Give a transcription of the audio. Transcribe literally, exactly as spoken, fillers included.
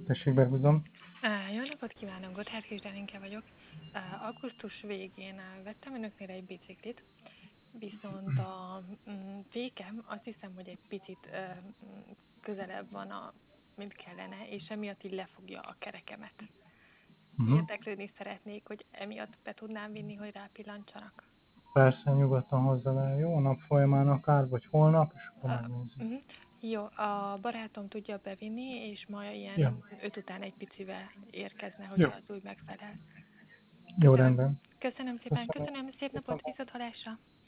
Tessék, behúzom. Á, Jó napot kívánok, Gotthárd Kis vagyok. Á, Augusztus végén á, vettem önöknél egy biciklit, viszont a mm, fékem azt hiszem, hogy egy picit ö, mm, közelebb van, a, mint kellene, és emiatt így lefogja a kerekemet. Uh-huh. Érdeklődni szeretnék, hogy emiatt be tudnám vinni, hogy rápillantsanak. Persze, nyugodtan hozzá le. Jó, nap folyamán akár, vagy holnap, és akkor Á, megnézzük. mhm. Jó, a barátom tudja bevinni, és ma Ja, ilyen öt után egy picivel érkezne, jó. hogyha az úgy megfelel. Jó, Köszönöm. rendben. Köszönöm szépen, Köszönöm. köszönöm, szép Szép napot, napot. viszont hallásra!